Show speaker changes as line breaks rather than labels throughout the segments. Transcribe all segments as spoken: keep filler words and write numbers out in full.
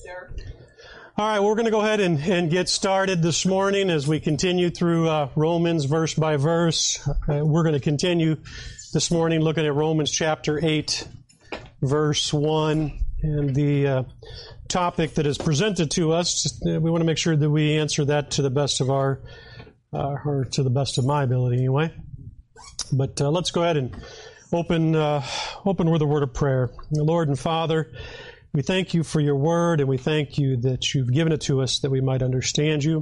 Derek.
All right, we're going to go ahead and, and get started this morning as we continue through uh, Romans verse by verse. Uh, we're going to continue this morning looking at Romans chapter eight, verse one, and the uh, topic that is presented to us. Just, uh, we want to make sure that we answer that to the best of our, uh, or to the best of my ability anyway. But uh, let's go ahead and open, uh, open with a word of prayer. Lord and Father, we thank you for your word, and we thank you that you've given it to us that we might understand you.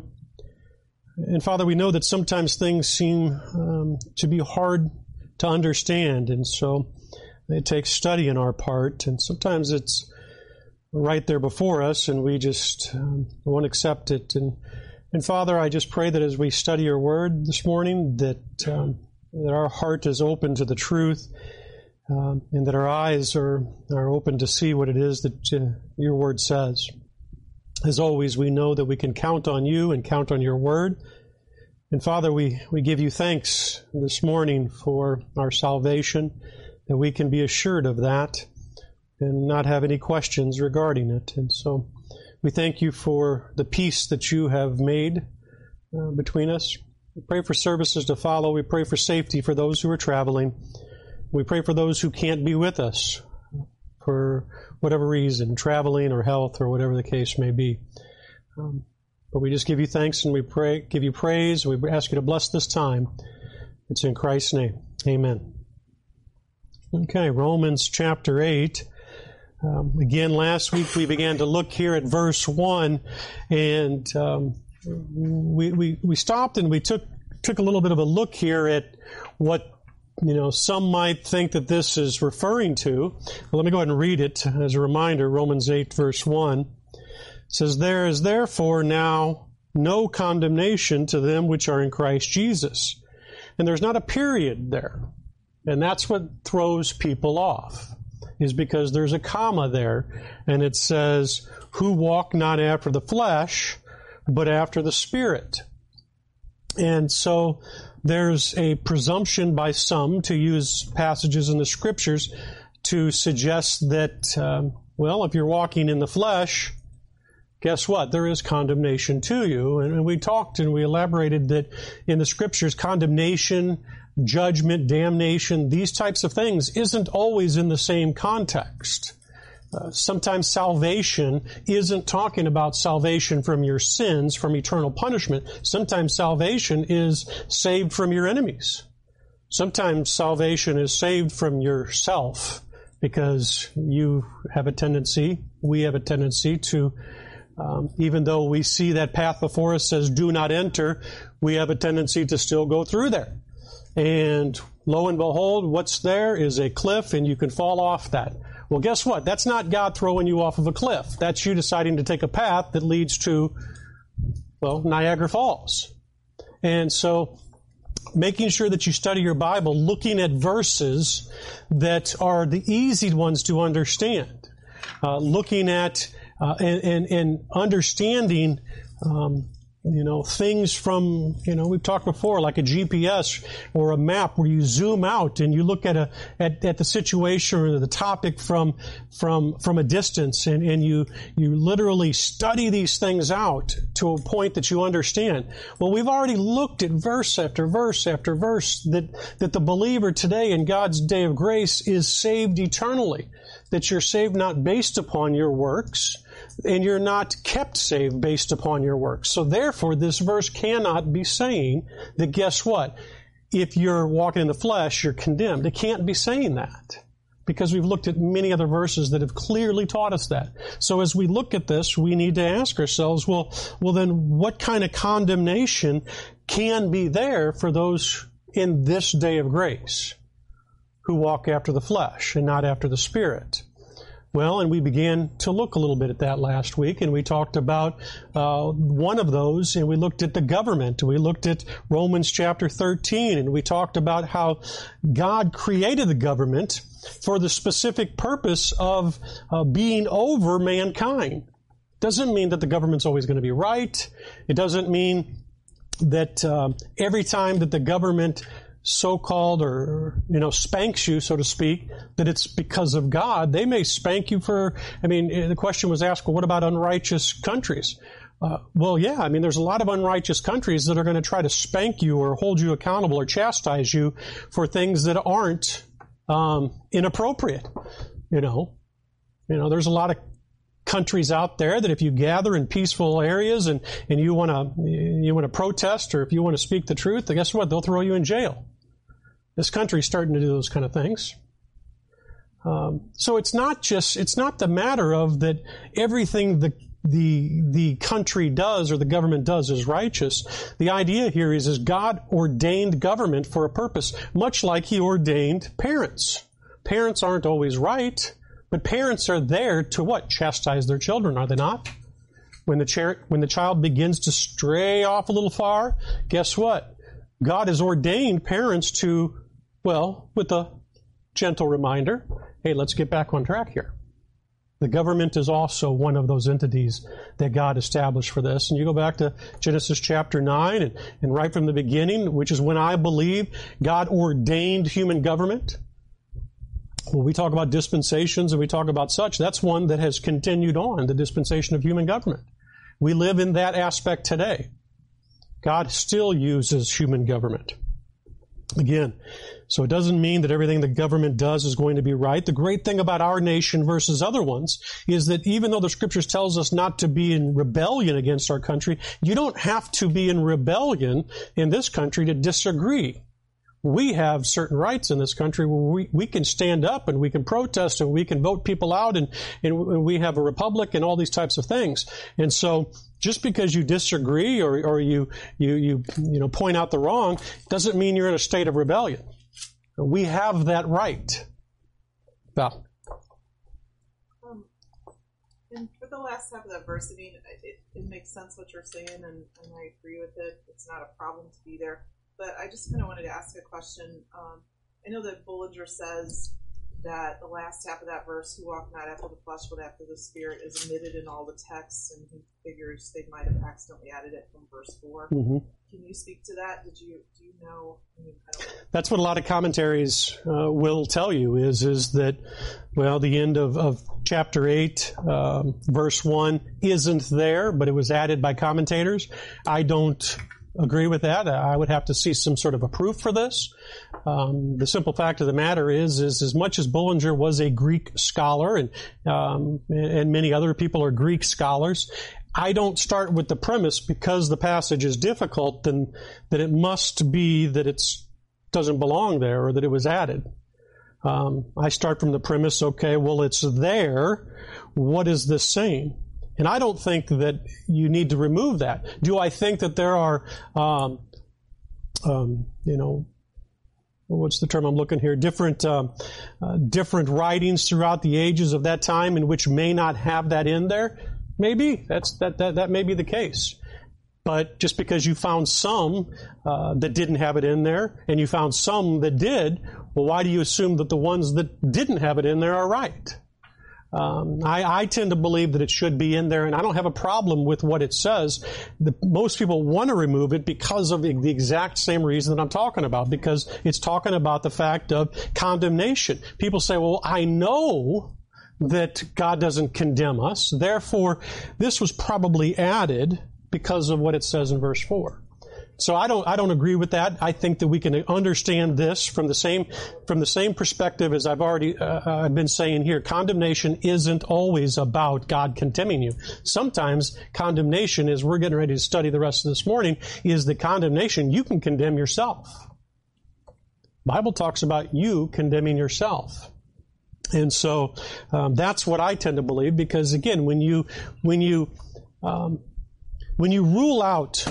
And Father, we know that sometimes things seem um, to be hard to understand, and so it takes study on our part, and sometimes it's right there before us, and we just um, won't accept it. And, and Father, I just pray that as we study your word this morning, that, um, that our heart is open to the truth, Um, and that our eyes are, are open to see what it is that uh, your word says. As always, we know that we can count on you and count on your word. And Father, we, we give you thanks this morning for our salvation, that we can be assured of that and not have any questions regarding it. And so we thank you for the peace that you have made uh, between us. We pray for services to follow. We pray for safety for those who are traveling. We pray for those who can't be with us for whatever reason, traveling or health or whatever the case may be. Um, but we just give you thanks and we pray, give you praise. We ask you to bless this time. It's in Christ's name. Amen. Okay, Romans chapter eight. Um, again, last week we began to look here at verse one, and um, we, we we stopped and we took took a little bit of a look here at what You know, some might think that this is referring to. Well, let me go ahead and read it as a reminder. Romans eight, verse one says, "There is therefore now no condemnation to them which are in Christ Jesus." And there's not a period there. And that's what throws people off, is because there's a comma there. And it says, "Who walk not after the flesh, but after the Spirit." And so there's a presumption by some to use passages in the Scriptures to suggest that, um, well, if you're walking in the flesh, guess what? There is condemnation to you. And we talked and we elaborated that in the Scriptures, condemnation, judgment, damnation, these types of things isn't always in the same context. Uh, sometimes salvation isn't talking about salvation from your sins, from eternal punishment. Sometimes salvation is saved from your enemies. Sometimes salvation is saved from yourself, because you have a tendency, we have a tendency to, um, even though we see that path before us says do not enter, we have a tendency to still go through there. And lo and behold, what's there is a cliff, and you can fall off that. Well, guess what? That's not God throwing you off of a cliff. That's you deciding to take a path that leads to, well, Niagara Falls. And so making sure that you study your Bible, looking at verses that are the easy ones to understand, uh, looking at uh, and, and, and understanding um, You know, things from, you know, we've talked before, like a G P S or a map where you zoom out and you look at a, at, at the situation or the topic from, from, from a distance, and, and you, you literally study these things out to a point that you understand. Well, we've already looked at verse after verse after verse that, that the believer today in God's day of grace is saved eternally. That you're saved not based upon your works, and you're not kept saved based upon your works. So therefore, this verse cannot be saying that, guess what? If you're walking in the flesh, you're condemned. It can't be saying that, because we've looked at many other verses that have clearly taught us that. So as we look at this, we need to ask ourselves, well, well then what kind of condemnation can be there for those in this day of grace who walk after the flesh and not after the Spirit? Well, and we began to look a little bit at that last week, and we talked about uh, one of those, and we looked at the government. We looked at Romans chapter thirteen, and we talked about how God created the government for the specific purpose of uh, being over mankind. Doesn't mean that the government's always going to be right. It doesn't mean that uh, every time that the government so-called or, you know, spanks you, so to speak, that it's because of God. They may spank you for, I mean, the question was asked, well, what about unrighteous countries? Uh, well, yeah, I mean, there's a lot of unrighteous countries that are going to try to spank you or hold you accountable or chastise you for things that aren't um, inappropriate. You know, you know, there's a lot of countries out there that if you gather in peaceful areas and, and you want to you want to protest, or if you want to speak the truth, then guess what? They'll throw you in jail. This country's starting to do those kind of things. Um, so it's not just it's not the matter of that everything the the the country does or the government does is righteous. The idea here is is God ordained government for a purpose, much like He ordained parents. Parents aren't always right. But parents are there to what? Chastise their children, are they not? When the, cha- when the child begins to stray off a little far, guess what? God has ordained parents to, well, with a gentle reminder, hey, let's get back on track here. The government is also one of those entities that God established for this. And you go back to Genesis chapter nine, and, and right from the beginning, which is when I believe God ordained human government. When we talk about dispensations and we talk about such, that's one that has continued on, the dispensation of human government. We live in that aspect today. God still uses human government. Again, so it doesn't mean that everything the government does is going to be right. The great thing about our nation versus other ones is that even though the Scriptures tells us not to be in rebellion against our country, you don't have to be in rebellion in this country to disagree. We have certain rights in this country where we, we can stand up and we can protest and we can vote people out, and, and we have a republic and all these types of things. And so just because you disagree or, or you, you, you, you know, point out the wrong doesn't mean you're in a state of rebellion. We have that right. Val.
Um, and for the last half of that verse, I mean, it, it makes sense what you're saying, and, and I agree with it. It's not a problem to be there. But I just kind of wanted to ask a question. Um, I know that Bullinger says that the last half of that verse, who walk not after the flesh but after the Spirit, is omitted in all the texts, and he figures they might have accidentally added it from verse four. Mm-hmm. Can you speak to that? Did you do you know? I mean, I don't know.
That's what a lot of commentaries uh, will tell you is is that, well, the end of, of chapter eight, um, verse one isn't there, but it was added by commentators. I don't agree with that. I would have to see some sort of a proof for this. Um, the simple fact of the matter is, is as much as Bullinger was a Greek scholar, and um, and many other people are Greek scholars, I don't start with the premise because the passage is difficult, then that it must be that it doesn't belong there or that it was added. Um, I start from the premise, okay, well, it's there. What is this saying? And I don't think that you need to remove that. Do I think that there are, um, um, you know, what's the term I'm looking here? Different, uh, uh, different writings throughout the ages of that time in which may not have that in there? Maybe that's that that that may be the case. But just because you found some uh, that didn't have it in there, and you found some that did, well, why do you assume that the ones that didn't have it in there are right? Um, I, I tend to believe that it should be in there, and I don't have a problem with what it says. The, most people want to remove it because of the, the exact same reason that I'm talking about, because it's talking about the fact of condemnation. People say, well, I know that God doesn't condemn us, therefore this was probably added because of what it says in verse four. So I don't, I don't agree with that. I think that we can understand this from the same, from the same perspective as I've already, uh, I've been saying here. Condemnation isn't always about God condemning you. Sometimes condemnation, as we're getting ready to study the rest of this morning, is the condemnation you can condemn yourself. The Bible talks about you condemning yourself. And so, um, that's what I tend to believe, because again, when you, when you, um, when you rule out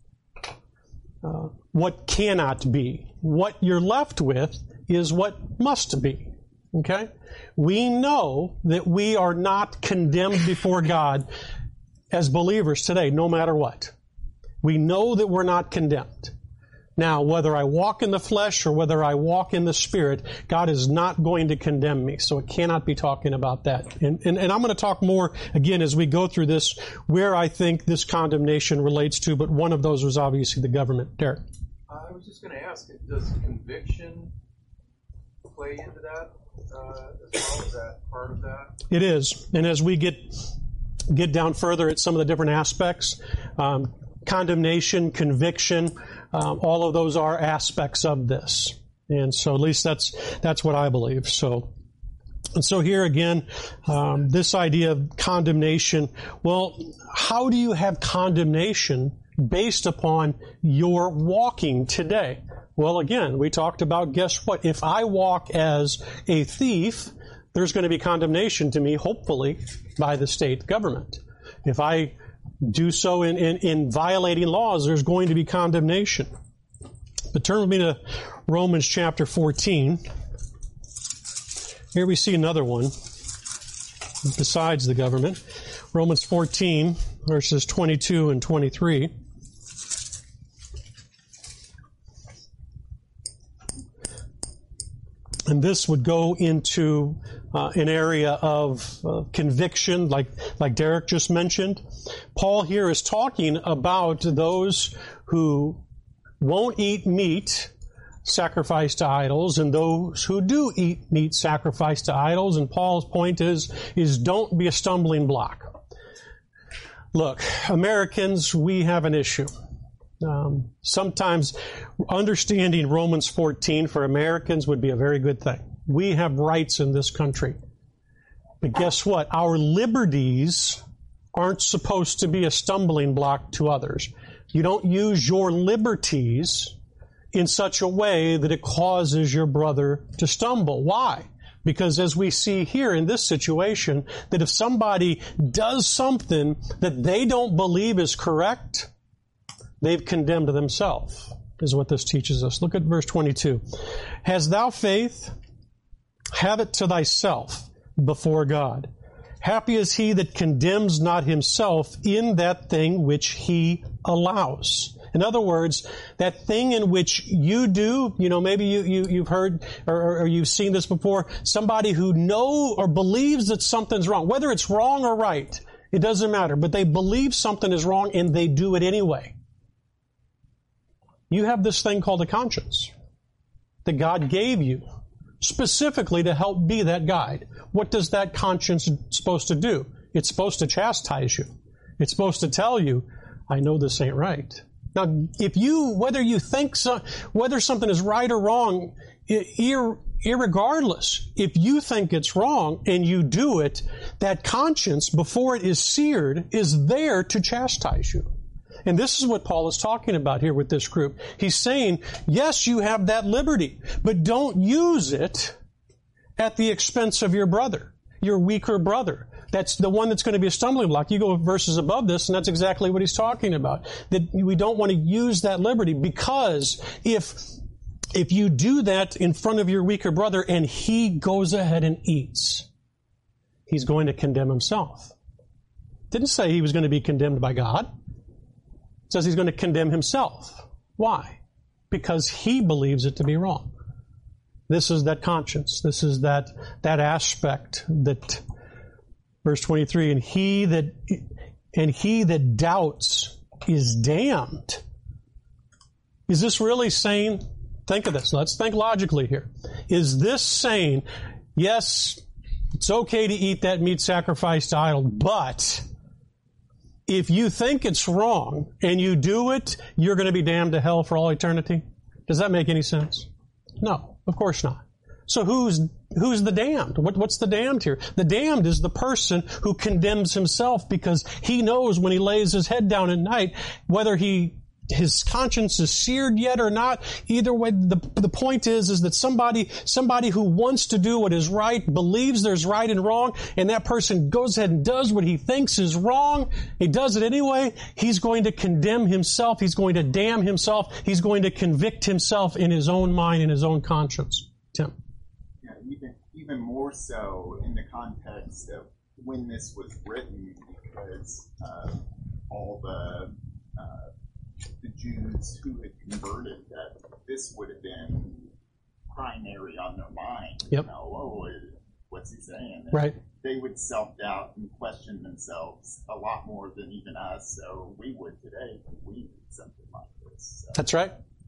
Uh, what cannot be, what you're left with is what must be. Okay? We know that we are not condemned before God as believers today, no matter what. We know that we're not condemned. Now, whether I walk in the flesh or whether I walk in the Spirit, God is not going to condemn me. So it cannot be talking about that. And, and, and I'm going to talk more, again, as we go through this, where I think this condemnation relates to, but one of those was obviously the government. Derek.
I was just going to ask, does conviction play into that uh, as well? Is that part of that?
It is. And as we get get down further at some of the different aspects, um, condemnation, conviction, um, all of those are aspects of this. And so at least that's that's what I believe. So, and so here again, um, this idea of condemnation, well, how do you have condemnation based upon your walking today? Well, again, we talked about, guess what? If I walk as a thief, there's going to be condemnation to me, hopefully, by the state government. If I do so in, in, in violating laws, there's going to be condemnation. But turn with me to Romans chapter fourteen. Here we see another one besides the government. Romans fourteen, verses twenty-two and twenty-three. And this would go into uh, an area of uh, conviction, like like Derek just mentioned. Paul here is talking about those who won't eat meat sacrificed to idols, and those who do eat meat sacrificed to idols. And Paul's point is, is don't be a stumbling block. Look, Americans, we have an issue. Um, sometimes understanding Romans fourteen for Americans would be a very good thing. We have rights in this country. But guess what? Our liberties aren't supposed to be a stumbling block to others. You don't use your liberties in such a way that it causes your brother to stumble. Why? Because as we see here in this situation, that if somebody does something that they don't believe is correct, they've condemned themselves, is what this teaches us. Look at verse twenty-two. Hast thou faith? Have it to thyself before God. Happy is he that condemns not himself in that thing which he allows. In other words, that thing in which you do, you know, maybe you, you, you've heard or, or you've seen this before, somebody who knows or believes that something's wrong, whether it's wrong or right, it doesn't matter, but they believe something is wrong and they do it anyway. You have this thing called a conscience that God gave you specifically to help be that guide. What does that conscience supposed to do? It's supposed to chastise you. It's supposed to tell you, I know this ain't right. Now, if you, whether you think so, whether something is right or wrong, ir, irregardless, if you think it's wrong and you do it, that conscience, before it is seared, is there to chastise you. And this is what Paul is talking about here with this group. He's saying, yes, you have that liberty, but don't use it at the expense of your brother, your weaker brother. That's the one that's going to be a stumbling block. You go verses above this, and that's exactly what he's talking about. That we don't want to use that liberty, because if if you do that in front of your weaker brother and he goes ahead and eats, he's going to condemn himself. Didn't say he was going to be condemned by God. It says he's going to condemn himself. Why? Because he believes it to be wrong. This is that conscience. This is that that aspect that verse twenty-three, and he that and he that doubts is damned. Is this really saying, think of this, let's think logically here. Is this saying, yes, it's okay to eat that meat sacrificed to idol, but if you think it's wrong and you do it, you're going to be damned to hell for all eternity? Does that make any sense? No, of course not. So who's who's the damned? What, what's the damned here? The damned is the person who condemns himself because he knows when he lays his head down at night, whether he his conscience is seared yet or not. Either way, the the point is is that somebody somebody who wants to do what is right, believes there's right and wrong, and that person goes ahead and does what he thinks is wrong. He does it anyway. He's going to condemn himself. He's going to damn himself. He's going to convict himself in his own mind, in his own conscience. Tim.
Even, even more so in the context of when this was written, because uh, all the uh, the Jews who had converted, that this would have been primary on their mind.
Yep.
You know, oh, what's he saying? And
right.
They would self-doubt and question themselves a lot more than even us, so we would today if we did something like this. So.
That's right.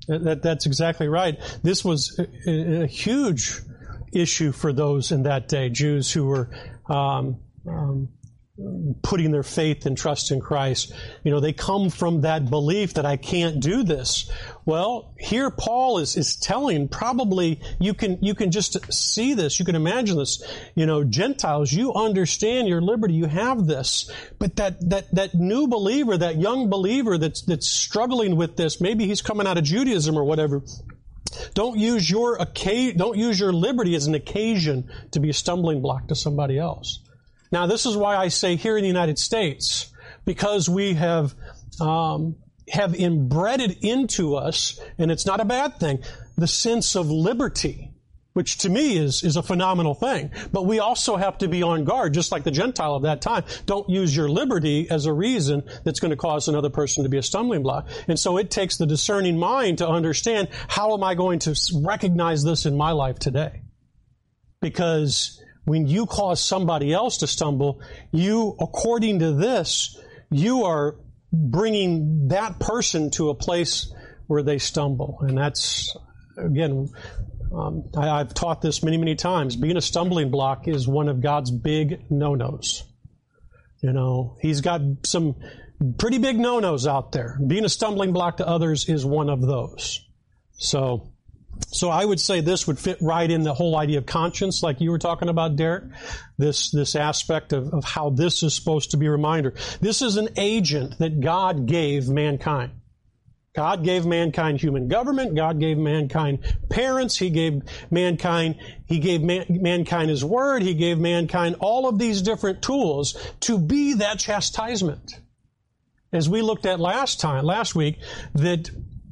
That, that's exactly right. This was a, a huge issue for those in that day, Jews who were um, um, putting their faith and trust in Christ. You know, they come from that belief that I can't do this. Well, here Paul is, is telling, probably you can, you can just see this, you can imagine this. You know, Gentiles, you understand your liberty, you have this. But that, that, that new believer, that young believer that's, that's struggling with this, maybe he's coming out of Judaism or whatever, don't use your occasion, don't use your liberty as an occasion to be a stumbling block to somebody else. Now, this is why I say here in the United States, because we have um, have inbred it into us, and it's not a bad thing, the sense of liberty, which to me is is a phenomenal thing. But we also have to be on guard, just like the Gentile of that time. Don't use your liberty as a reason that's going to cause another person to be a stumbling block. And so it takes the discerning mind to understand, how am I going to recognize this in my life today? Because when you cause somebody else to stumble, you, according to this, you are bringing that person to a place where they stumble. And that's, again, um, I, I've taught this many, many times. Being a stumbling block is one of God's big no-nos. You know, He's got some pretty big no-nos out there. Being a stumbling block to others is one of those. So, So I would say this would fit right in the whole idea of conscience, like you were talking about, Derek. This this aspect of, of how this is supposed to be a reminder. This is an agent that God gave mankind. God gave mankind human government. God gave mankind parents. He gave mankind, He gave man, mankind His Word. He gave mankind all of these different tools to be that chastisement. As we looked at last time, last week, that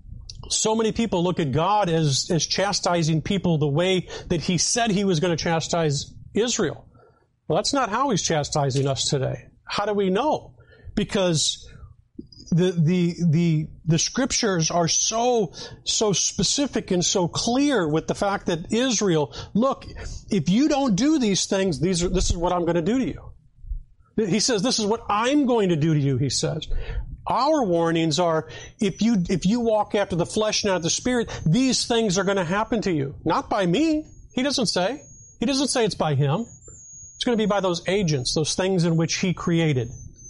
so many people look at God as, as chastising people the way that He said He was going to chastise Israel. Well, that's not how He's chastising us today. How do we know? Because the the the the scriptures are so so specific and so clear with the fact that Israel, look, if you don't do these things, these are this is what I'm going to do to you. He says, this is what I'm going to do to you, He says. Our warnings are, if you if you walk after the flesh and not the Spirit, these things are going to happen to you. Not by me. He doesn't say. He doesn't say it's by Him. It's going to be by those agents, those things in which He created.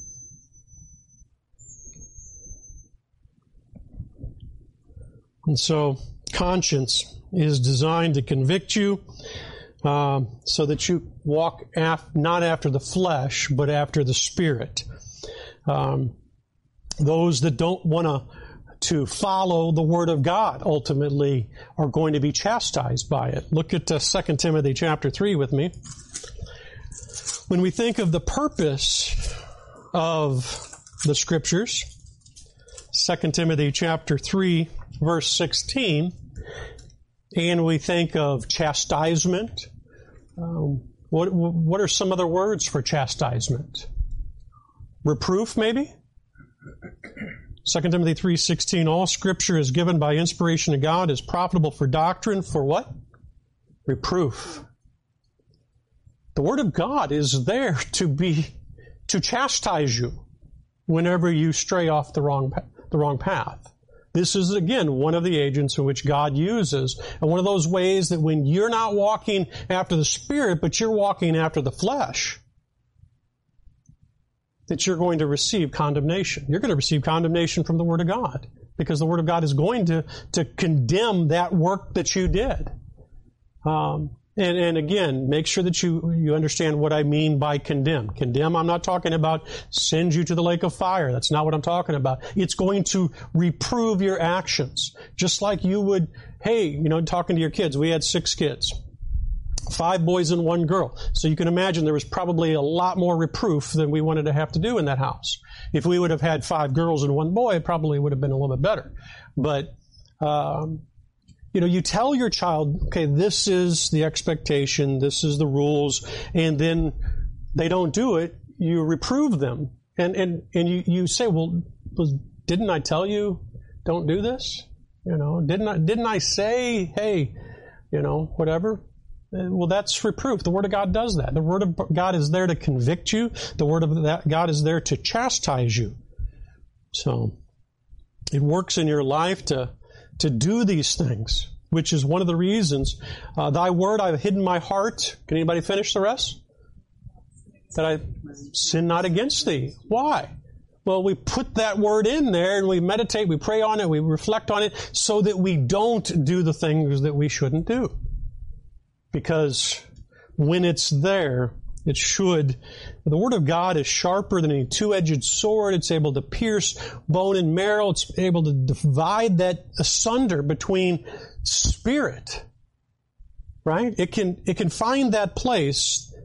And so, conscience is designed to convict you, um, so that you walk af- not after the flesh, but after the Spirit. Um, Those that don't want to to follow the Word of God ultimately are going to be chastised by it. Look at uh, Second Timothy chapter three with me. When we think of the purpose of the Scriptures, Second Timothy chapter three, verse sixteen, and we think of chastisement, um, what what are some other words for chastisement? Reproof, maybe? Second Timothy three sixteen, all Scripture is given by inspiration of God, is profitable for doctrine, for what? Reproof. The Word of God is there to be, to chastise you whenever you stray off the wrong, the wrong path. This is, again, one of the agents in which God uses, and one of those ways that when you're not walking after the Spirit, but you're walking after the flesh, that you're going to receive condemnation. You're going to receive condemnation from the Word of God, because the Word of God is going to, to condemn that work that you did. Um, and, and again, make sure that you, you understand what I mean by condemn. Condemn, I'm not talking about send you to the lake of fire. That's not what I'm talking about. It's going to reprove your actions. Just like you would, hey, you know, talking to your kids. We had six kids. Five boys and one girl. So you can imagine there was probably a lot more reproof than we wanted to have to do in that house. If we would have had five girls and one boy, it probably would have been a little bit better. But, um, you know, you tell your child, okay, this is the expectation, this is the rules, and then they don't do it, you reprove them. And, and, and you, you say, well, didn't I tell you don't do this? You know, didn't I, didn't I say, hey, you know, whatever? Well, that's reproof. The Word of God does that. The Word of God is there to convict you. The Word of God is there to chastise you. So, it works in your life to, to do these things, which is one of the reasons. Uh, Thy word I've hidden in my heart. Can anybody finish the rest? That I sin not against thee. Why? Well, we put that word in there and we meditate, we pray on it, we reflect on it so that we don't do the things that we shouldn't do. Because when it's there, it should. The Word of God is sharper than any two-edged sword. It's able to pierce bone and marrow. It's able to divide that asunder between spirit. Right? It can, it can find that place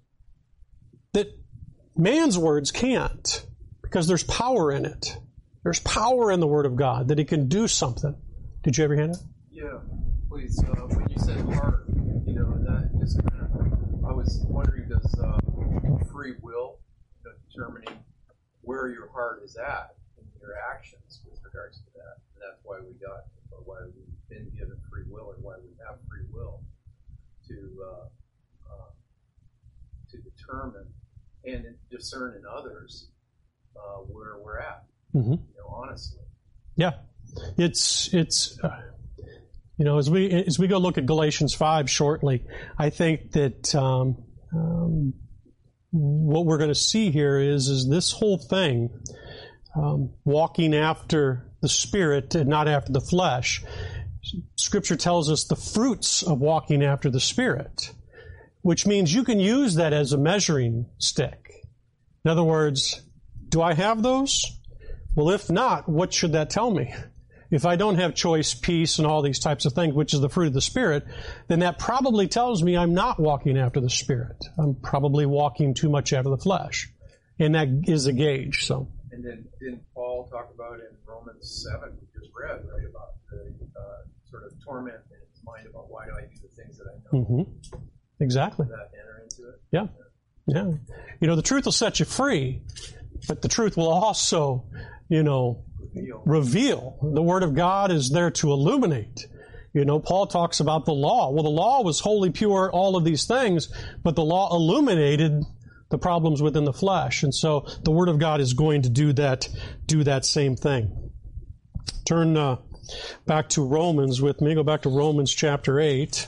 that man's words can't, because there's power in it. There's power in the Word of God that it can do something. Did you ever hear that?
Yeah, please. Uh, when you said heart, you know, that just kind of, I was wondering, does uh, free will, you know, determining where your heart is at in your actions with regards to that? And that's why we got, or why we've been given free will, and why we have free will to uh, uh, to determine and discern in others uh, where we're at. Mm-hmm. You know, honestly.
Yeah, it's it's. Uh, You know, as we as we go look at Galatians five shortly, I think that um, um, what we're going to see here is is this whole thing, um, walking after the Spirit and not after the flesh. Scripture tells us the fruits of walking after the Spirit, which means you can use that as a measuring stick. In other words, do I have those? Well, if not, what should that tell me? If I don't have choice, peace, and all these types of things, which is the fruit of the Spirit, then that probably tells me I'm not walking after the Spirit. I'm probably walking too much after the flesh. And that is a gauge. So.
And then didn't Paul talk about in Romans seven, we just read, right, about the uh, sort of torment in his mind about why do I do the things that I know?
Mm-hmm. Exactly.
Does that enter into it?
Yeah. Yeah. You know, the truth will set you free, but the truth will also, you know, reveal. The Word of God is there to illuminate. You know, Paul talks about the law. Well, the law was holy, pure, all of these things, but the law illuminated the problems within the flesh. And so the Word of God is going to do that, do that same thing. Turn uh, back to Romans with me. Go back to Romans chapter eight.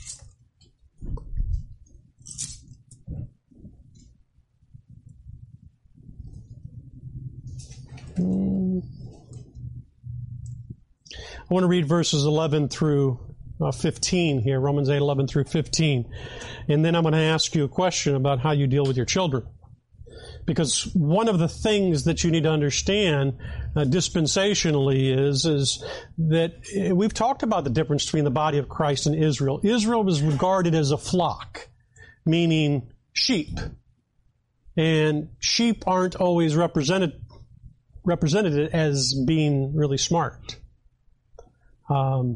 Hmm. I want to read verses eleven through uh, fifteen here, Romans eight, eleven through fifteen. And then I'm going to ask you a question about how you deal with your children. Because one of the things that you need to understand uh, dispensationally is, is that uh, we've talked about the difference between the body of Christ and Israel. Israel was regarded as a flock, meaning sheep. And sheep aren't always represented represented as being really smart. Um,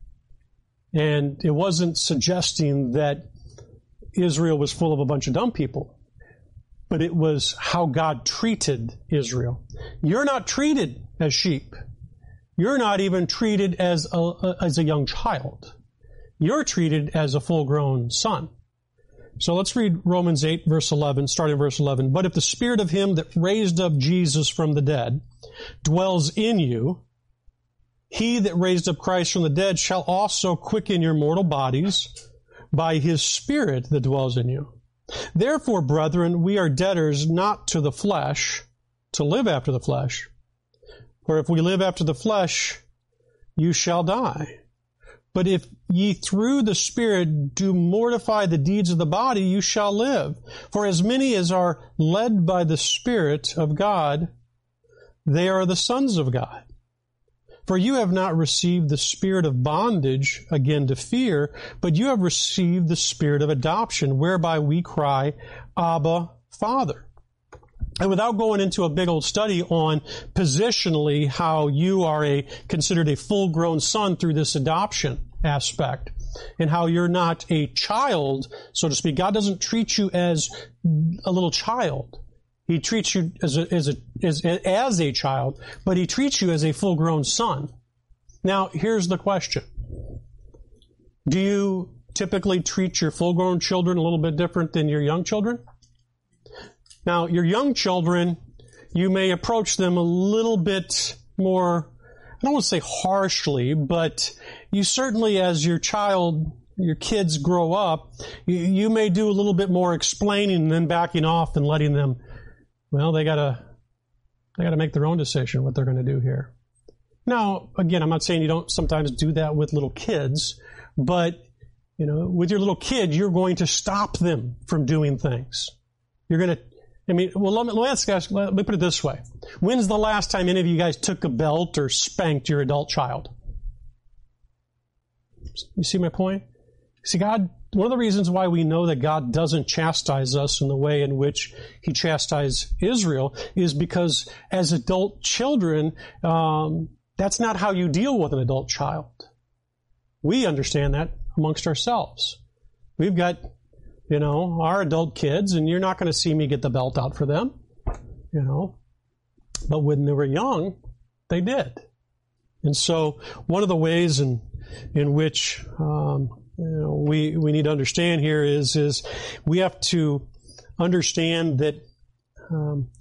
and it wasn't suggesting that Israel was full of a bunch of dumb people, but it was how God treated Israel. You're not treated as sheep. You're not even treated as a, as a young child. You're treated as a full-grown son. So let's read Romans eight, verse eleven, starting verse eleven. But if the Spirit of Him that raised up Jesus from the dead dwells in you, He that raised up Christ from the dead shall also quicken your mortal bodies by His Spirit that dwells in you. Therefore, brethren, we are debtors not to the flesh, to live after the flesh. For if we live after the flesh, you shall die. But if ye through the Spirit do mortify the deeds of the body, you shall live. For as many as are led by the Spirit of God, they are the sons of God. For you have not received the spirit of bondage again to fear, but you have received the spirit of adoption, whereby we cry, Abba, Father. And without going into a big old study on positionally how you are a considered a full-grown son through this adoption aspect, and how you're not a child, so to speak. God doesn't treat you as a little child. He treats you as a, as a, as, as a child, but He treats you as a full-grown son. Now, here's the question. Do you typically treat your full-grown children a little bit different than your young children? Now, your young children, you may approach them a little bit more I don't want to say harshly, but you certainly, as your child, your kids grow up, you, you may do a little bit more explaining and then backing off and letting them, well, they gotta, they gotta make their own decision what they're going to do here. Now, again, I'm not saying you don't sometimes do that with little kids, but, you know, with your little kid, you're going to stop them from doing things. You're going to, I mean, well, let me, let's, guys, let me put it this way. When's the last time any of you guys took a belt or spanked your adult child? You see my point? See, God, one of the reasons why we know that God doesn't chastise us in the way in which He chastised Israel is because as adult children, um, that's not how you deal with an adult child. We understand that amongst ourselves. We've got, you know, our adult kids, and you're not going to see me get the belt out for them, you know. But when they were young, they did. And so one of the ways in in which um, you know, we we need to understand here is is we have to understand that um,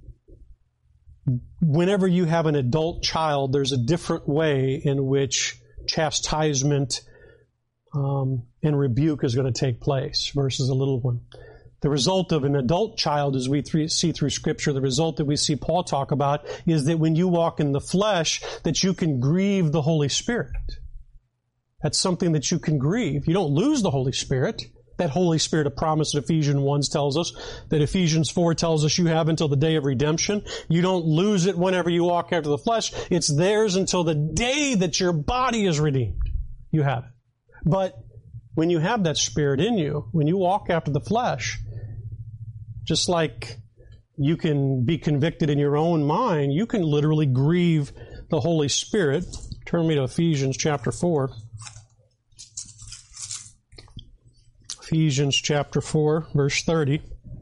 whenever you have an adult child, there's a different way in which chastisement um, and rebuke is going to take place versus a little one. The result of an adult child, as we th- see through Scripture, the result that we see Paul talk about is that when you walk in the flesh, that you can grieve the Holy Spirit. That's something that you can grieve. You don't lose the Holy Spirit. That Holy Spirit of promise in Ephesians one tells us, that Ephesians four tells us you have until the day of redemption. You don't lose it whenever you walk after the flesh. It's theirs until the day that your body is redeemed. You have it. But when you have that Spirit in you, when you walk after the flesh, just like you can be convicted in your own mind, you can literally grieve the Holy Spirit. Turn me to Ephesians chapter four. Ephesians chapter four, verse thirty.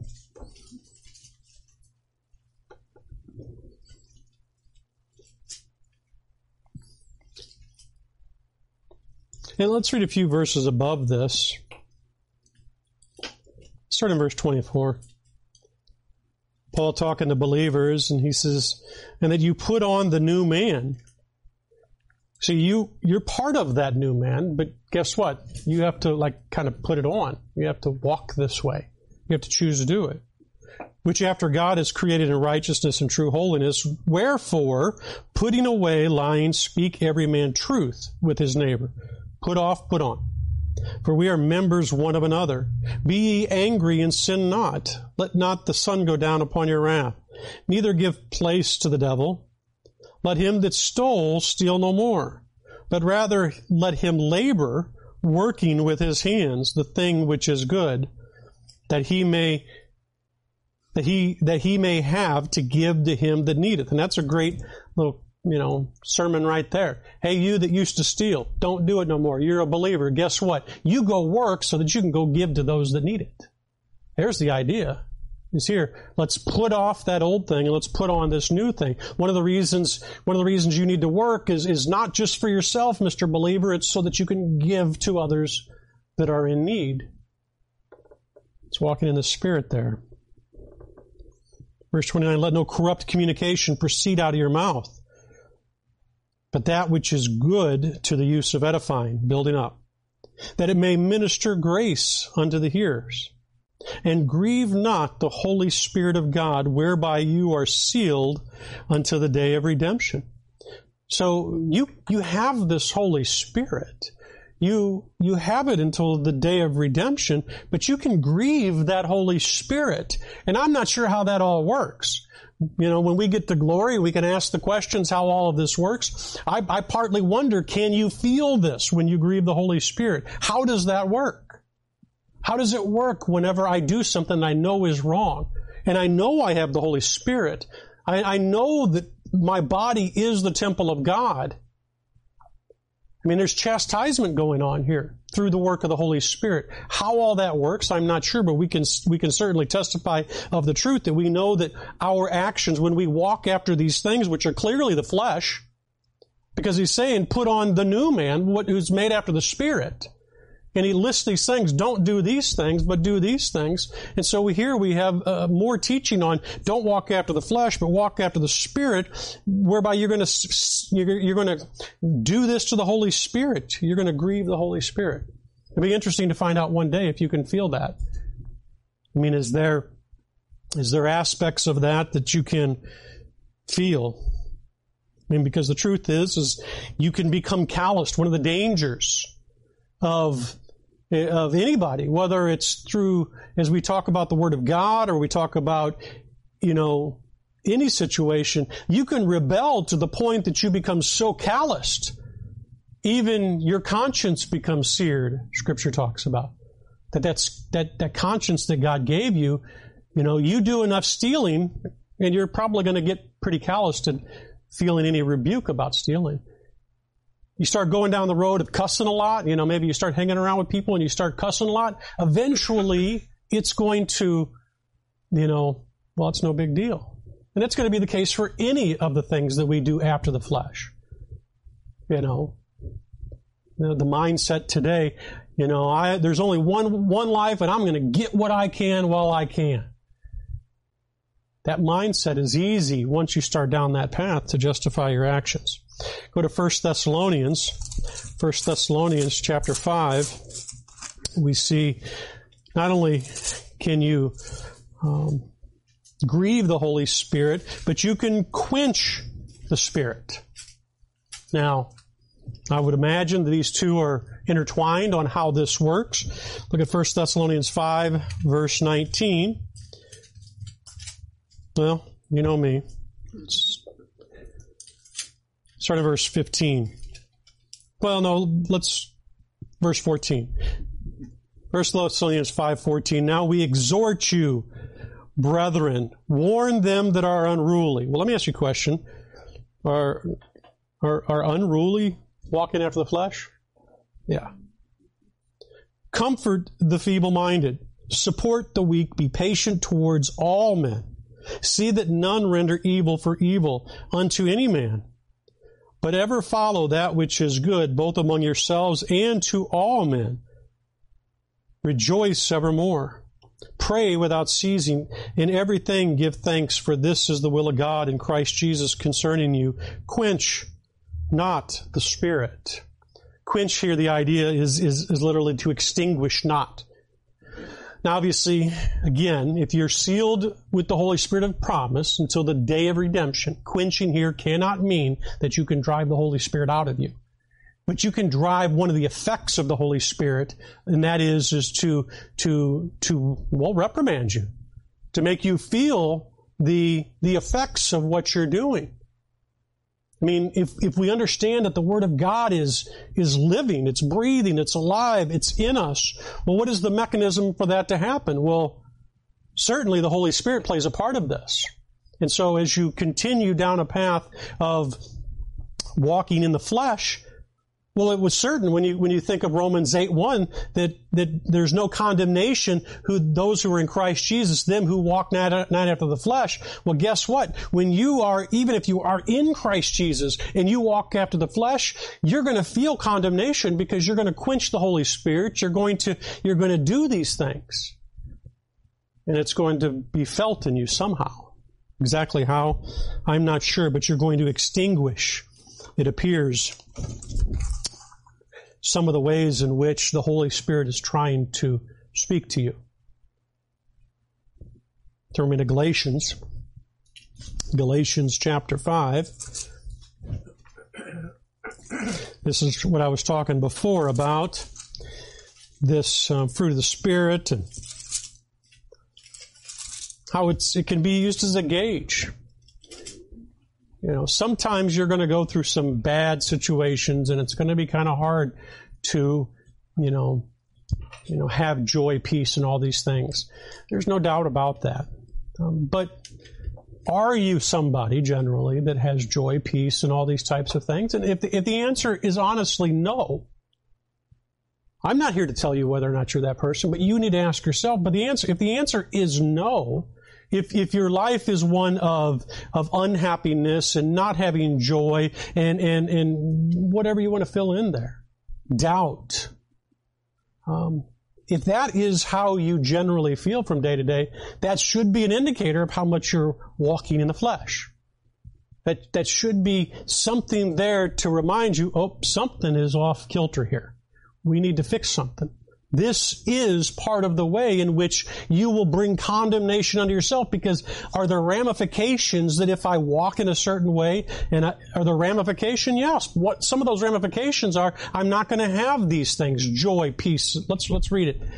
And let's read a few verses above this. Start in verse twenty-four. Paul talking to believers, and he says, and that you put on the new man. So you, you're part of that new man, but guess what? You have to like kind of put it on. You have to walk this way. You have to choose to do it. Which after God is created in righteousness and true holiness, wherefore, putting away lying, speak every man truth with his neighbor. Put off, put on. For we are members one of another. Be ye angry and sin not. Let not the sun go down upon your wrath. Neither give place to the devil. Let him that stole steal no more, but rather let him labor, working with his hands the thing which is good, that he may that he that he may have to give to him that needeth. And that's a great little, you know, sermon right there. Hey, you that used to steal, don't do it no more. You're a believer. Guess what? You go work so that you can go give to those that need it. There's the idea. Is here. Let's put off that old thing and let's put on this new thing. One of the reasons, one of the reasons you need to work is, is not just for yourself, Mister Believer. It's so that you can give to others that are in need. It's walking in the Spirit there. Verse twenty-nine, let no corrupt communication proceed out of your mouth, but that which is good to the use of edifying, building up, that it may minister grace unto the hearers. And grieve not the Holy Spirit of God, whereby you are sealed unto the day of redemption. So you you have this Holy Spirit. You you have it until the day of redemption, but you can grieve that Holy Spirit. And I'm not sure how that all works. You know, when we get to glory, we can ask the questions how all of this works. I, I partly wonder, can you feel this when you grieve the Holy Spirit? How does that work? How does it work whenever I do something I know is wrong? And I know I have the Holy Spirit. I, I know that my body is the temple of God. I mean, there's chastisement going on here through the work of the Holy Spirit. How all that works, I'm not sure, but we can, we can certainly testify of the truth that we know that our actions, when we walk after these things, which are clearly the flesh, because he's saying, put on the new man, what, who's made after the Spirit. And he lists these things. Don't do these things, but do these things. And so we here we have uh, more teaching on don't walk after the flesh, but walk after the Spirit, whereby you're going to you're, you're going to do this to the Holy Spirit. You're going to grieve the Holy Spirit. It'll be interesting to find out one day if you can feel that. I mean, is there is there aspects of that that you can feel? I mean, because the truth is, is you can become calloused. One of the dangers of of anybody, whether it's through, as we talk about the Word of God, or we talk about, you know, any situation, you can rebel to the point that you become so calloused, even your conscience becomes seared, Scripture talks about. That that's, that, that conscience that God gave you, you know, you do enough stealing, and you're probably going to get pretty calloused and feeling any rebuke about stealing. You start going down the road of cussing a lot, you know, maybe you start hanging around with people and you start cussing a lot, eventually it's going to, you know, well, it's no big deal. And it's going to be the case for any of the things that we do after the flesh. You know, the mindset today, you know, I, there's only one, one life and I'm going to get what I can while I can. That mindset is easy once you start down that path to justify your actions. Go to First Thessalonians, First Thessalonians chapter five. We see not only can you um, grieve the Holy Spirit, but you can quench the Spirit. Now, I would imagine that these two are intertwined on how this works. Look at First Thessalonians five, verse nineteen. Well, you know me. Start at verse fifteen. Well, no, let's, verse fourteen. First Thessalonians five fourteen. Now we exhort you, brethren, warn them that are unruly. Well, let me ask you a question. Are, are, are unruly walking after the flesh? Yeah. Comfort the feeble-minded. Support the weak. Be patient towards all men. See that none render evil for evil unto any man, but ever follow that which is good, both among yourselves and to all men. Rejoice evermore. Pray without ceasing. In everything give thanks, for this is the will of God in Christ Jesus concerning you. Quench not the Spirit. Quench here, the idea is, is, is literally to extinguish not. Now, obviously, again, if you're sealed with the Holy Spirit of promise until the day of redemption, quenching here cannot mean that you can drive the Holy Spirit out of you. But you can drive one of the effects of the Holy Spirit, and that is, is to, to, to, well, reprimand you, to make you feel the, the effects of what you're doing. I mean, if, if we understand that the Word of God is, is living, it's breathing, it's alive, it's in us, well, what is the mechanism for that to happen? Well, certainly the Holy Spirit plays a part of this. And so as you continue down a path of walking in the flesh, well, it was certain when you when you think of Romans eight one that that there's no condemnation who those who are in Christ Jesus, them who walk not, not after the flesh. Well, guess what? When you are, even if you are in Christ Jesus and you walk after the flesh, you're going to feel condemnation because you're going to quench the Holy Spirit. You're going to you're going to do these things, and it's going to be felt in you somehow. Exactly how, I'm not sure, but you're going to extinguish, it appears, some of the ways in which the Holy Spirit is trying to speak to you. Turn me to Galatians. Galatians chapter five. This is what I was talking before about, this um, fruit of the Spirit and how it's it can be used as a gauge. You know, sometimes you're going to go through some bad situations, and it's going to be kind of hard to, you know, you know, have joy, peace, and all these things. There's no doubt about that. Um, but are you somebody generally that has joy, peace, and all these types of things? And if the, if the answer is honestly no, I'm not here to tell you whether or not you're that person, but you need to ask yourself. But the answer, if the answer is no, If if your life is one of of unhappiness and not having joy and and and whatever you want to fill in there, doubt, Um, if that is how you generally feel from day to day, that should be an indicator of how much you're walking in the flesh. That, that should be something there to remind you, oh, something is off kilter here. We need to fix something. This is part of the way in which you will bring condemnation unto yourself, because are there ramifications that if I walk in a certain way, and I, are there ramifications? Yes. What some of those ramifications are, I'm not going to have these things, joy, peace. Let's, let's read it.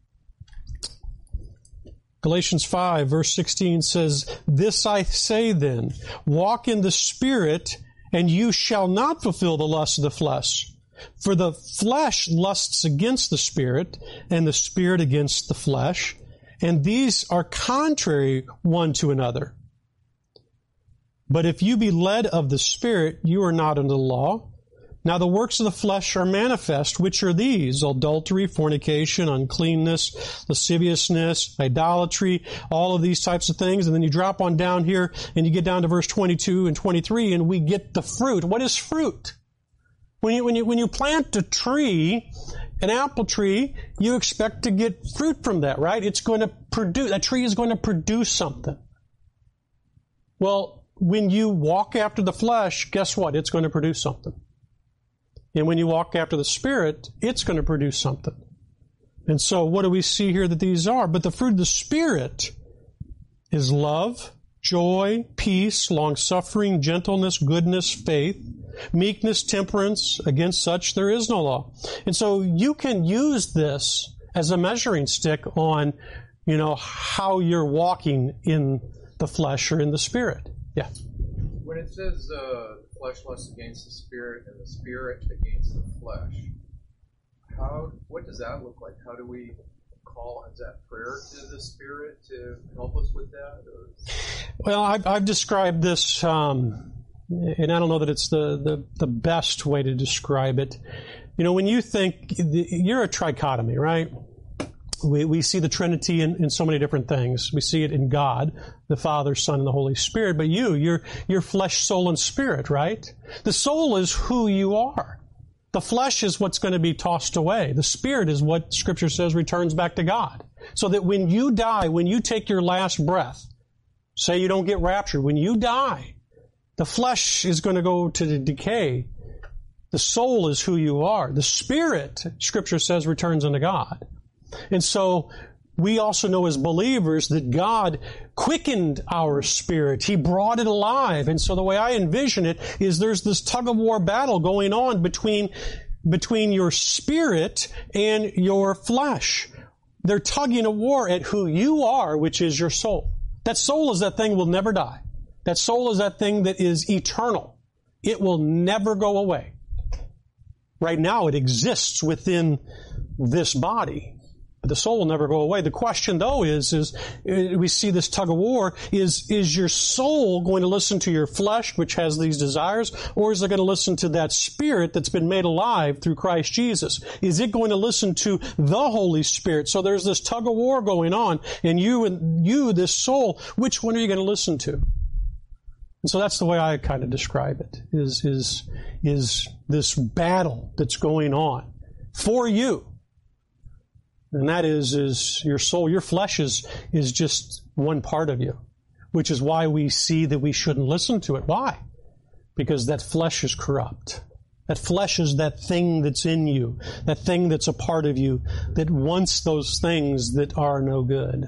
Galatians five, verse sixteen says, "This I say then, walk in the Spirit, and you shall not fulfill the lust of the flesh. For the flesh lusts against the Spirit, and the Spirit against the flesh, and these are contrary one to another. But if you be led of the Spirit, you are not under the law. Now the works of the flesh are manifest, which are these: adultery, fornication, uncleanness, lasciviousness, idolatry, all of these types of things." And then you drop on down here, and you get down to verse twenty-two and twenty-three, and we get the fruit. What is fruit? When you, when you, when you plant a tree, an apple tree, you expect to get fruit from that, right? It's going to produce, that tree is going to produce something. Well, when you walk after the flesh, guess what? It's going to produce something. And when you walk after the Spirit, it's going to produce something. And so what do we see here that these are? But the fruit of the Spirit is love, joy, peace, long-suffering, gentleness, goodness, faith, meekness, temperance. Against such there is no law. And so you can use this as a measuring stick on, you know, how you're walking in the flesh or in the Spirit. Yeah.
When it says uh, flesh lusts against the Spirit and the Spirit against the flesh, how? What does that look like? How do we call? Is that prayer to the Spirit to help us with that? Or?
Well, I've, I've described this, um, and I don't know that it's the, the, the best way to describe it. You know, when you think, you're a trichotomy, right? We, we see the Trinity in, in so many different things. We see it in God, the Father, Son, and the Holy Spirit. But you, you're, you're flesh, soul, and spirit, right? The soul is who you are. The flesh is what's going to be tossed away. The Spirit is what Scripture says returns back to God. So that when you die, when you take your last breath, say you don't get raptured, when you die, the flesh is going to go to the decay. The soul is who you are. The Spirit, Scripture says, returns unto God. And so we also know as believers that God quickened our spirit. He brought it alive. And so the way I envision it is there's this tug-of-war battle going on between, between your spirit and your flesh. They're tugging a war at who you are, which is your soul. That soul is that thing will never die. That soul is that thing that is eternal. It will never go away. Right now it exists within this body. But the soul will never go away. The question, though, is, is we see this tug of war, is, is your soul going to listen to your flesh, which has these desires, or is it going to listen to that Spirit that's been made alive through Christ Jesus? Is it going to listen to the Holy Spirit? So there's this tug of war going on, and you and you, this soul, which one are you going to listen to? And so that's the way I kind of describe it, is, is, is this battle that's going on for you. And that is, is your soul, your flesh is, is just one part of you, which is why we see that we shouldn't listen to it. Why? Because that flesh is corrupt. That flesh is that thing that's in you, that thing that's a part of you that wants those things that are no good.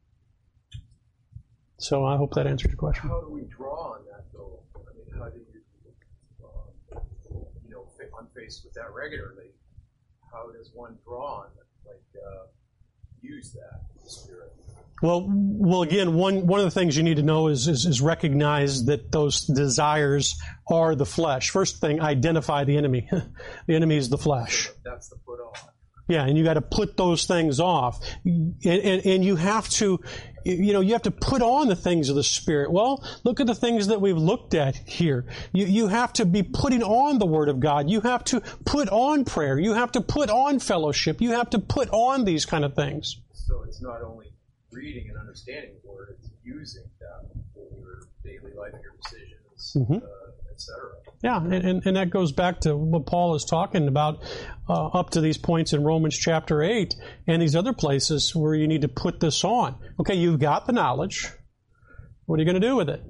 So I hope that answers your question.
How do we draw on that, though? I mean, how do you, uh, you know, I'm faced with that regularly. How does one draw on it? Like, uh, use that Spirit.
Well, well, again, one one of the things you need to know is, is is recognize that those desires are the flesh. First thing, identify the enemy. The enemy is the flesh.
That's the put on.
Yeah, and you got to put those things off, and, and and you have to, you know, you have to put on the things of the Spirit. Well, look at the things that we've looked at here. You you have to be putting on the Word of God. You have to put on prayer. You have to put on fellowship. You have to put on these kind of things.
So it's not only reading and understanding the Word; it's using that for your daily life, your decisions, mm-hmm. uh, et et cetera.
Yeah, and, and, and that goes back to what Paul is talking about uh, up to these points in Romans chapter eight and these other places where you need to put this on. Okay, you've got the knowledge. What are you going to do with it?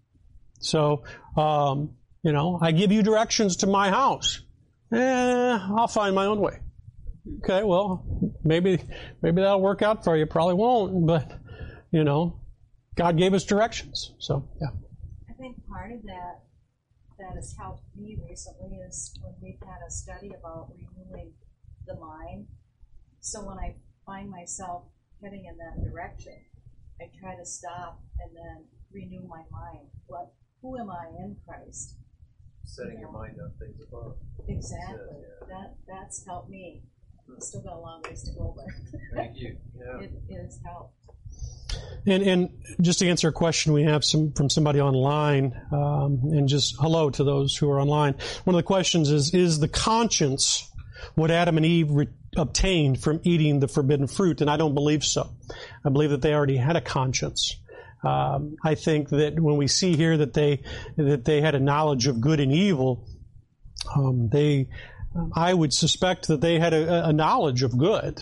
So, um, you know, I give you directions to my house. Eh, I'll find my own way. Okay, well, maybe maybe that'll work out for you. Probably won't, but, you know, God gave us directions. So, yeah.
I think part of that that has helped me recently is when we've had a study about renewing the mind. So when I find myself heading in that direction, I try to stop and then renew my mind. What? Who am I in Christ?
Setting
you know?
your mind on things above.
Exactly.
Yeah.
That that's helped me. Still got a long ways to go, but
Thank you. Yeah.
it, it has helped.
And, and just to answer a question we have some from somebody online, um, and just hello to those who are online. One of the questions is, is the conscience what Adam and Eve re- obtained from eating the forbidden fruit? And I don't believe so. I believe that they already had a conscience. Um, I think that when we see here that they that they had a knowledge of good and evil, um, they I would suspect that they had a, a knowledge of good.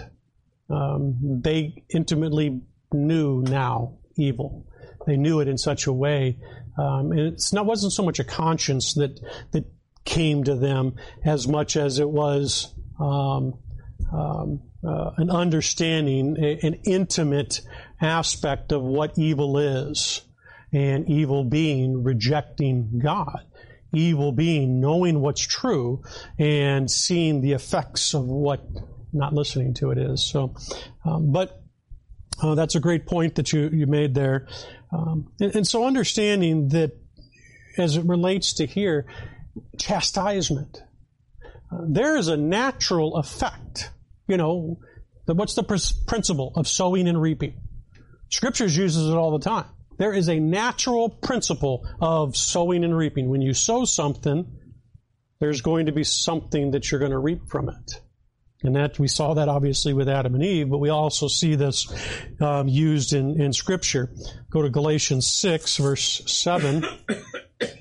Um, they intimately knew now evil. They knew it in such a way, um, and it's not wasn't so much a conscience that that came to them as much as it was um, um, uh, an understanding, a, an intimate aspect of what evil is, and evil being rejecting God, evil being knowing what's true and seeing the effects of what not listening to it is. So, um, but. Uh, that's a great point that you, you made there. Um, and, and so understanding that as it relates to here, chastisement, uh, there is a natural effect. You know, the, what's the pr- principle of sowing and reaping? Scriptures uses it all the time. There is a natural principle of sowing and reaping. When you sow something, there's going to be something that you're going to reap from it. And that we saw that obviously with Adam and Eve, but we also see this um, used in, in Scripture. Go to Galatians six, verse seven. It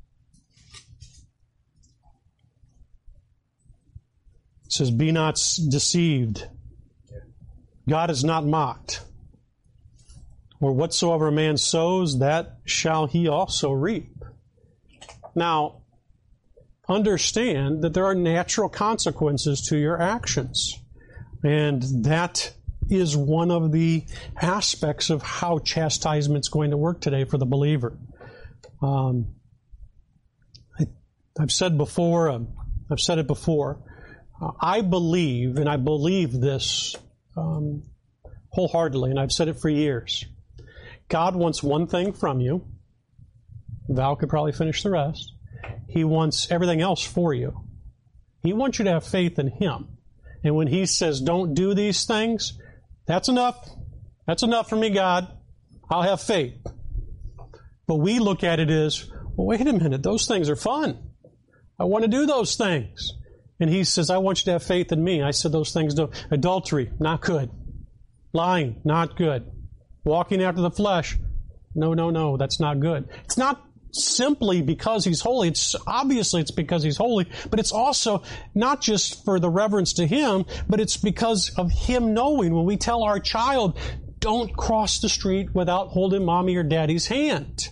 says, "Be not deceived. God is not mocked. For whatsoever a man sows, that shall he also reap." Now, understand that there are natural consequences to your actions. And that is one of the aspects of how chastisement is going to work today for the believer. Um, I, I've said before, um, I've said it before, uh, I believe, and I believe this um, wholeheartedly, and I've said it for years. God wants one thing from you. Val could probably finish the rest. He wants everything else for you. He wants you to have faith in Him. And when He says, don't do these things, that's enough. That's enough for me, God. I'll have faith. But we look at it as, well, wait a minute, those things are fun. I want to do those things. And He says, I want you to have faith in me. I said those things don't. Adultery, not good. Lying, not good. Walking after the flesh, no, no, no, that's not good. It's not simply because He's holy. It's obviously it's because He's holy, but it's also not just for the reverence to Him, but it's because of Him knowing when we tell our child, don't cross the street without holding mommy or daddy's hand.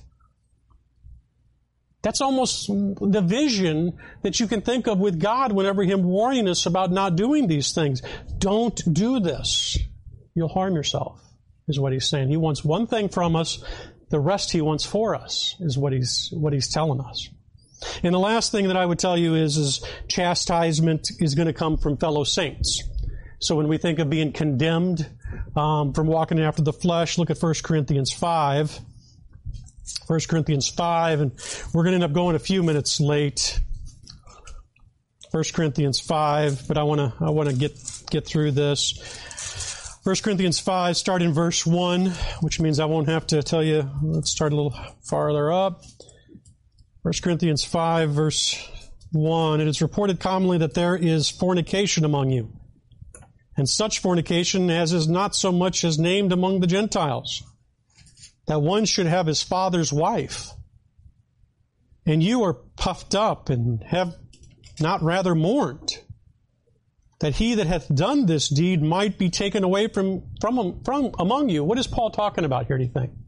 That's almost the vision that you can think of with God whenever Him warning us about not doing these things. Don't do this. You'll harm yourself, is what He's saying. He wants one thing from us. The rest He wants for us is what he's what he's telling us. And the last thing that I would tell you is, is chastisement is going to come from fellow saints. So when we think of being condemned um, from walking after the flesh, look at First Corinthians five. First Corinthians five, and we're going to end up going a few minutes late. First Corinthians five, but I want to I want to get get through this. First Corinthians five, start in verse one, which means I won't have to tell you. Let's start a little farther up. First Corinthians five, verse one. It is reported commonly that there is fornication among you, and such fornication as is not so much as named among the Gentiles, that one should have his father's wife, and you are puffed up and have not rather mourned, that he that hath done this deed might be taken away from, from, from among you. What is Paul talking about here, do you think?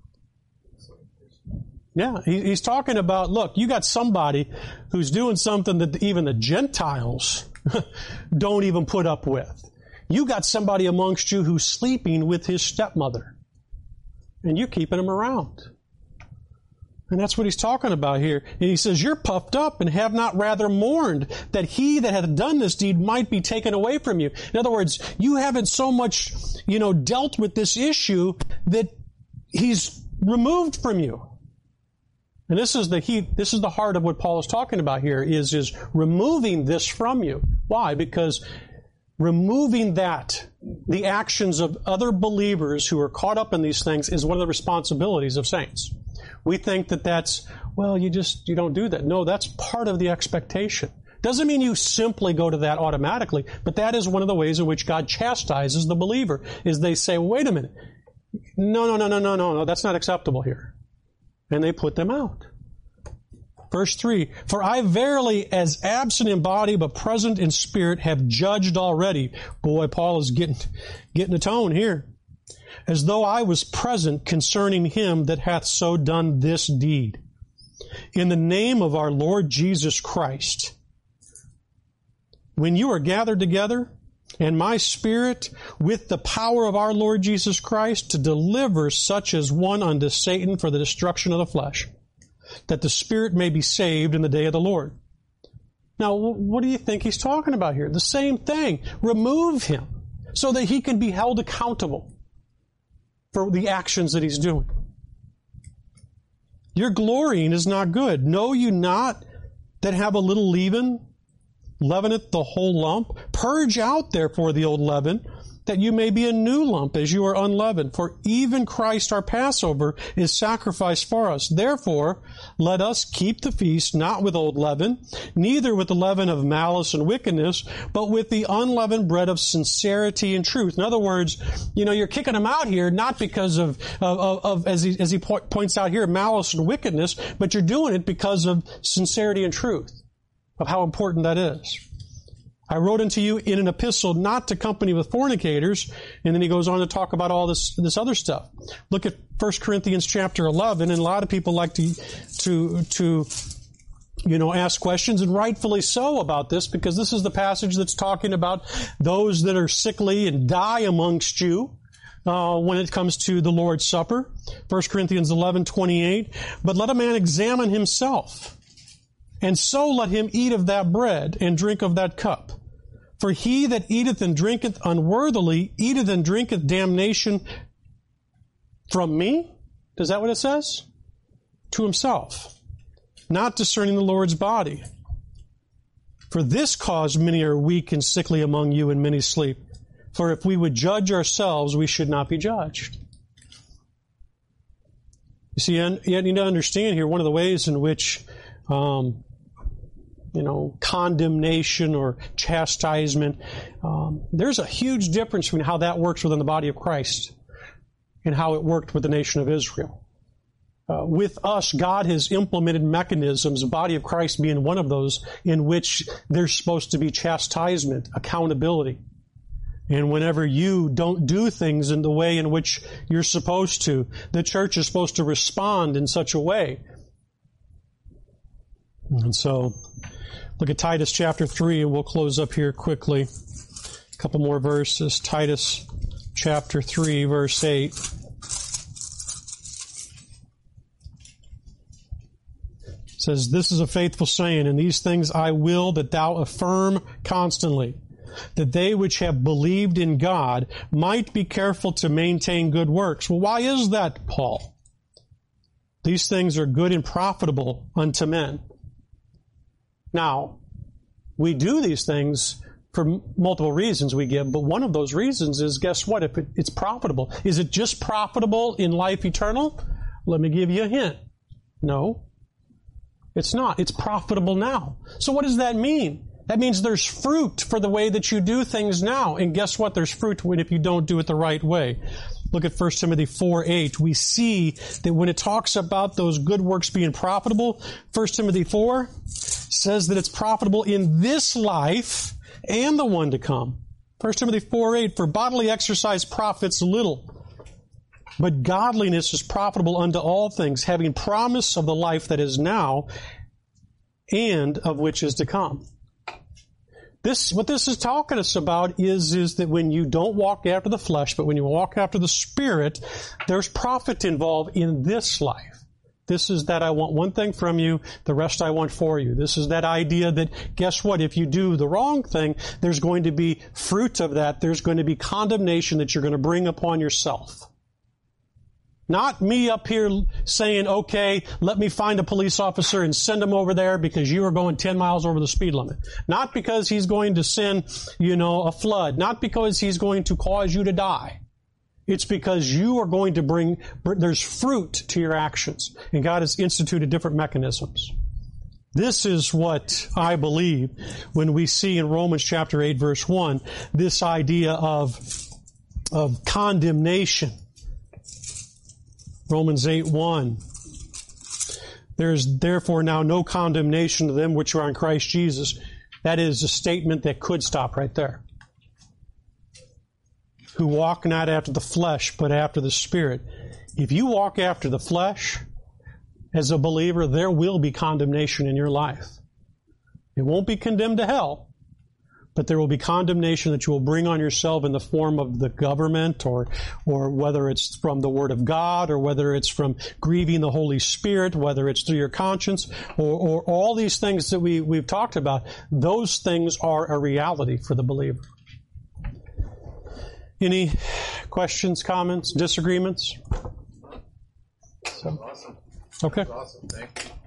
Yeah, he, he's talking about, look, you got somebody who's doing something that even the Gentiles don't even put up with. You got somebody amongst you who's sleeping with his stepmother, and you're keeping him around. And that's what he's talking about here. And he says, you're puffed up and have not rather mourned that he that hath done this deed might be taken away from you. In other words, you haven't so much, you know, dealt with this issue that he's removed from you. And this is the he, this is the heart of what Paul is talking about here, is, is removing this from you. Why? Because removing that, the actions of other believers who are caught up in these things, is one of the responsibilities of saints. We think that that's, well, you just, you don't do that. No, that's part of the expectation. Doesn't mean you simply go to that automatically, but that is one of the ways in which God chastises the believer, is they say, wait a minute. No, no, no, no, no, no, no, that's not acceptable here. And they put them out. Verse three, for I verily, as absent in body but present in spirit, have judged already. Boy, Paul is getting, getting a tone here. As though I was present concerning him that hath so done this deed. In the name of our Lord Jesus Christ. When you are gathered together, and my spirit, with the power of our Lord Jesus Christ, to deliver such as one unto Satan for the destruction of the flesh, that the spirit may be saved in the day of the Lord. Now, what do you think he's talking about here? The same thing. Remove him so that he can be held accountable for the actions that he's doing. Your glorying is not good. Know you not that have a little leaven leaveneth the whole lump? Purge out therefore the old leaven, that you may be a new lump as you are unleavened. For even Christ our Passover is sacrificed for us. Therefore, let us keep the feast not with old leaven, neither with the leaven of malice and wickedness, but with the unleavened bread of sincerity and truth. In other words, you know, you're kicking them out here not because of, of, of, of as he, as he po- points out here, malice and wickedness, but you're doing it because of sincerity and truth, of how important that is. I wrote unto you in an epistle not to company with fornicators. And then he goes on to talk about all this, this other stuff. Look at First Corinthians chapter eleven, and a lot of people like to, to, to, you know, ask questions, and rightfully so about this, because this is the passage that's talking about those that are sickly and die amongst you. Uh, when it comes to the Lord's Supper. First Corinthians eleven twenty-eight. But let a man examine himself, and so let him eat of that bread and drink of that cup. For he that eateth and drinketh unworthily eateth and drinketh damnation from me. Is that what it says? To himself, not discerning the Lord's body. For this cause many are weak and sickly among you, and many sleep. For if we would judge ourselves, we should not be judged. You see, you need to understand here one of the ways in which um, you know, condemnation or chastisement. Um, there's a huge difference between how that works within the body of Christ and how it worked with the nation of Israel. Uh, with us, God has implemented mechanisms, the body of Christ being one of those, in which there's supposed to be chastisement, accountability. And whenever you don't do things in the way in which you're supposed to, the church is supposed to respond in such a way. And so, look at Titus chapter three, and we'll close up here quickly. A couple more verses. Titus chapter three, verse eight. It says, this is a faithful saying, and these things I will that thou affirm constantly, that they which have believed in God might be careful to maintain good works. Well, why is that, Paul? These things are good and profitable unto men. Now, we do these things for multiple reasons we give, but one of those reasons is, guess what? If it, it's profitable. Is it just profitable in life eternal? Let me give you a hint. No, it's not. It's profitable now. So what does that mean? That means there's fruit for the way that you do things now. And guess what? There's fruit if you don't do it the right way. look at First Timothy four eight, we see that when it talks about those good works being profitable, First Timothy four says that it's profitable in this life and the one to come. First Timothy four eight, for bodily exercise profits little, but godliness is profitable unto all things, having promise of the life that is now and of which is to come. This, what this is talking us about is, is that when you don't walk after the flesh, but when you walk after the Spirit, there's profit involved in this life. This is that I want one thing from you, the rest I want for you. This is that idea that, guess what, if you do the wrong thing, there's going to be fruit of that. There's going to be condemnation that you're going to bring upon yourself. Not me up here saying, okay, let me find a police officer and send him over there because you are going ten miles over the speed limit. Not because he's going to send, you know, a flood. Not because he's going to cause you to die. It's because you are going to bring, there's fruit to your actions. And God has instituted different mechanisms. This is what I believe when we see in Romans chapter eight verse one, this idea of, of condemnation. Romans eight one. There is therefore now no condemnation to them which are in Christ Jesus. That is a statement that could stop right there. Who walk not after the flesh, but after the Spirit. If you walk after the flesh, as a believer, there will be condemnation in your life. It won't be condemned to hell, but there will be condemnation that you will bring on yourself in the form of the government, or or whether it's from the Word of God, or whether it's from grieving the Holy Spirit, whether it's through your conscience, or, or all these things that we, we've talked about. Those things are a reality for the believer. Any questions, comments, disagreements? So,
Awesome.
okay.
Awesome. Thank you.